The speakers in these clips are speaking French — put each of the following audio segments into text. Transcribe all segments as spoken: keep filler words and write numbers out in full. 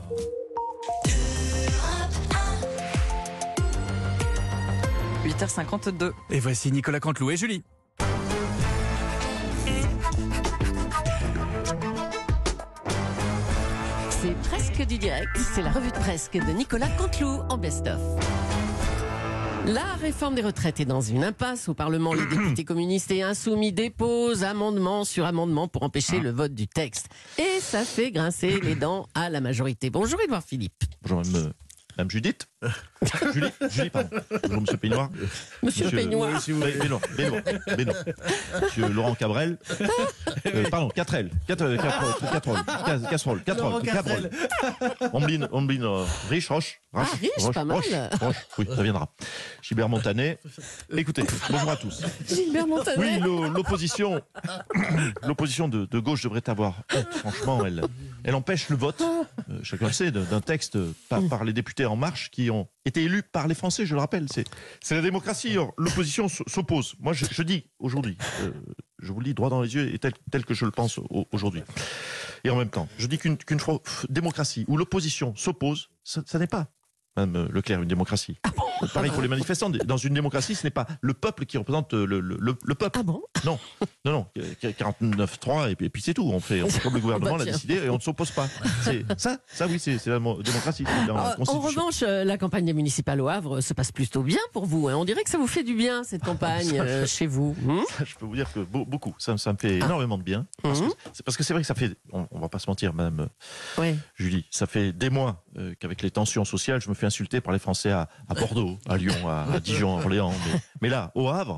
huit heures cinquante-deux. Et voici Nicolas Canteloup et Julie. C'est presque du direct, c'est la revue de presque de Nicolas Canteloup en best-of. La réforme des retraites est dans une impasse. Au Parlement, les députés communistes et insoumis déposent amendement sur amendement pour empêcher le vote du texte. Et ça fait grincer les dents à la majorité. Bonjour Édouard Philippe. Bonjour Mme, Mme Judith. Julie, Julie, pardon. Bonjour Monsieur Peignoir. Monsieur, Monsieur Peignoir. Oui, si vous voulez. Bénon, Bénon, Bénon. Monsieur Laurent Cabrel. Euh, pardon, Catrel. Catrel, Catrel, Catrel, Casserole, Catrol, Cabrel. Ombline, Ombline, euh, Riche, Roche. Roche, Ah, Riche, Roche, pas mal. Roche, Roche, oui, ça viendra. Gilbert Montanet. Écoutez, bonjour à tous. Gilbert Montanet. Oui, le- l'opposition, l'opposition de, de gauche devrait avoir honte. Franchement, elle, elle empêche le vote, euh, chacun le sait, d'un d'un texte par, par les députés En Marche qui ont été élus par les Français, je le rappelle. C'est c'est la démocratie. Alors, l'opposition s- s'oppose. Moi, je, je dis aujourd'hui, euh, je vous le dis droit dans les yeux, et tel, tel que je le pense au- aujourd'hui. Et en même temps, je dis qu'une qu'une fro- f- démocratie où l'opposition s'oppose, ça, ça n'est pas, Madame Leclerc, une démocratie. Pareil pour les manifestants. Dans une démocratie, ce n'est pas le peuple qui représente le, le, le, le peuple. Ah bon? Non, non, non. quarante-neuf trois et puis, et puis c'est tout. On fait, on fait comme le gouvernement Bah, l'a tiens. décidé et on ne s'oppose pas. C'est ça, ça oui, c'est c'est la mo- démocratie. c'est dans la Ah, en Constitution. revanche, euh, la campagne municipale au Havre se passe plutôt bien pour vous. Hein. On dirait que ça vous fait du bien, cette campagne, Ça, euh, chez vous. Hmm. Je peux vous dire que beau- beaucoup. Ça, ça me fait énormément de bien. Parce que c'est parce que c'est vrai que ça fait. On, on va pas se mentir, Madame euh, Ouais. Julie. Ça fait des mois euh, qu'avec les tensions sociales, je me fais insulter par les Français à, à Bordeaux, à Lyon, à, à Dijon, à Orléans. Mais, mais là, au Havre.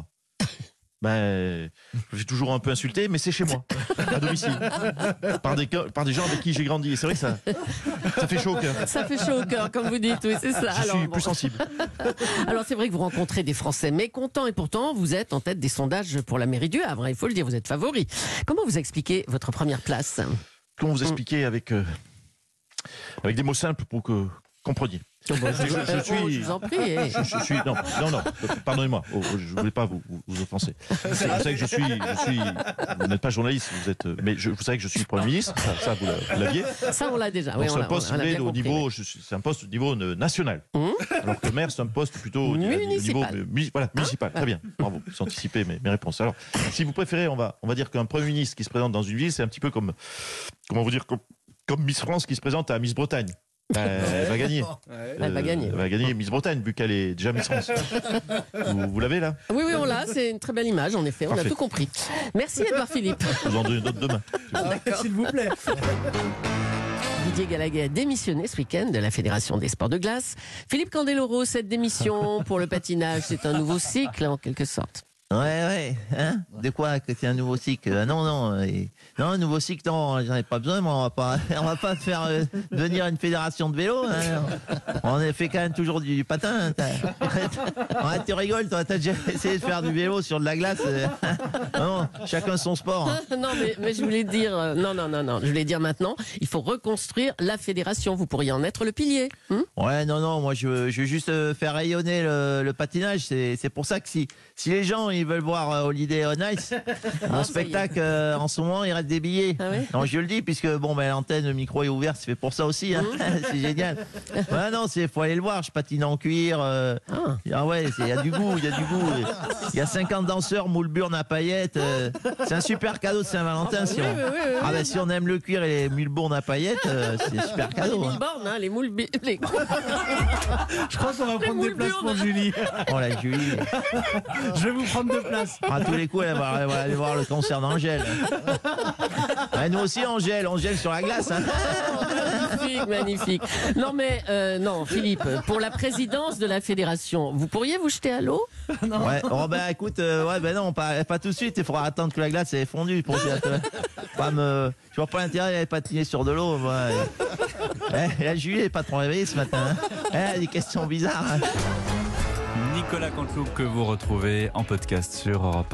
Ben, je suis toujours un peu insulté, mais c'est chez moi, à domicile, par des, par des gens avec qui j'ai grandi. Et c'est vrai que ça, ça fait chaud au cœur. Ça fait chaud au cœur, comme vous dites, oui, c'est ça. Je Alors, suis bon. plus sensible. Alors c'est vrai que vous rencontrez des Français mécontents et pourtant vous êtes en tête des sondages pour la mairie du Havre, hein, il faut le dire, vous êtes favori. Comment vous expliquez votre première place? Comment vous expliquer avec, euh, avec des mots simples pour que vous compreniez. Je, je suis- je vous en prie. eh. Je, je suis non non non pardonnez-moi, oh, oh, je voulais pas vous, vous, vous offenser. Vous savez que je suis je suis vous n'êtes pas journaliste, vous êtes mais je, vous savez que je suis Premier ministre, ça, ça vous l'a- vous l'aviez. Ça on l'a déjà. Donc Oui, c'est on un l'a- poste on l'a si vous voulez, bien au compris, niveau oui. je suis- c'est un poste au niveau euh, national. Hum. Alors que le maire c'est un poste plutôt au niveau Municipal. euh, mu- voilà municipal. Très bien, bravo, vous anticipez mes, mes réponses. Alors si vous préférez, on va on va dire qu'un Premier ministre qui se présente dans une ville, c'est un petit peu comme comment vous dire comme, comme Miss France qui se présente à Miss Bretagne. Ben, elle va gagner. Elle va gagner. Elle va gagner Miss Bretagne, vu qu'elle est déjà Miss France. Vous, vous l'avez là? Oui, oui, on l'a, c'est une très belle image, en effet, on Parfait. a tout compris. Merci Edouard Philippe. Je vous en donne d'autres demain. S'il vous plaît. Didier Gallagher a démissionné ce week-end de la Fédération des sports de glace. Philippe Candeloro, cette démission pour le patinage, c'est un nouveau cycle en quelque sorte. Ouais, ouais, hein? De quoi que c'est un nouveau cycle? Euh, Non, non, euh, et- non, un nouveau cycle, non, j'en ai pas besoin, moi, on va pas, on va pas faire euh, devenir une fédération de vélo, hein. On a fait quand même toujours du, du patin, hein, t'as- ouais, tu rigoles, toi, t'as déjà essayé de faire du vélo sur de la glace, euh, non, chacun son sport. Non, mais, mais je voulais dire, euh, non, non, non, non, je voulais dire maintenant, il faut reconstruire la fédération. Vous pourriez en être le pilier. Hein. Ouais, non, non, moi je veux, je veux juste euh, faire rayonner le, le patinage. C'est, c'est pour ça que si, si les gens ils veulent voir euh, Holiday on Ice, mon Ah, ça y est. spectacle euh, en ce moment il reste des billets. Ah ouais Non, je le dis puisque bon, ben l'antenne, le micro est ouvert, c'est fait pour ça aussi. Hein. C'est génial. Ouais, non, c'est faut aller le voir. Je patine en cuir. euh, Ah. ah ouais, il y a du goût, il y a du goût. Il y a cinquante danseurs moule burn à paillettes. euh, c'est un super cadeau de Saint-Valentin. Si Oui, on, oui, oui, oui. ah ben, si on aime le cuir et les mulebournes à paillettes, euh, c'est un super Les cadeau. hein. mille bornes, hein, les moules. bi- Les... Je crois qu'on va prendre moules des places burnes. pour Julie. Oh la Julie. Je vais vous prendre deux places. À tous les coups, elle va, elle va aller voir le concert d'Angèle. Ouais, nous aussi, Angèle, Angèle sur la glace. Hein. Magnifique, magnifique. Non, mais euh, non, Philippe, pour la présidence de la fédération, vous pourriez vous jeter à l'eau? Ouais. Oh ben écoute, euh, ouais ben non, pas, pas tout de suite. Il faudra attendre que la glace ait fondu pour dire que- pas me. Je vois pas l'intérêt d'aller patiner sur de l'eau. Moi. Eh, la Julie n'est pas trop réveillée ce matin. Hein. Elle a des questions bizarres. Hein. Nicolas Canteloup que vous retrouvez en podcast sur Europe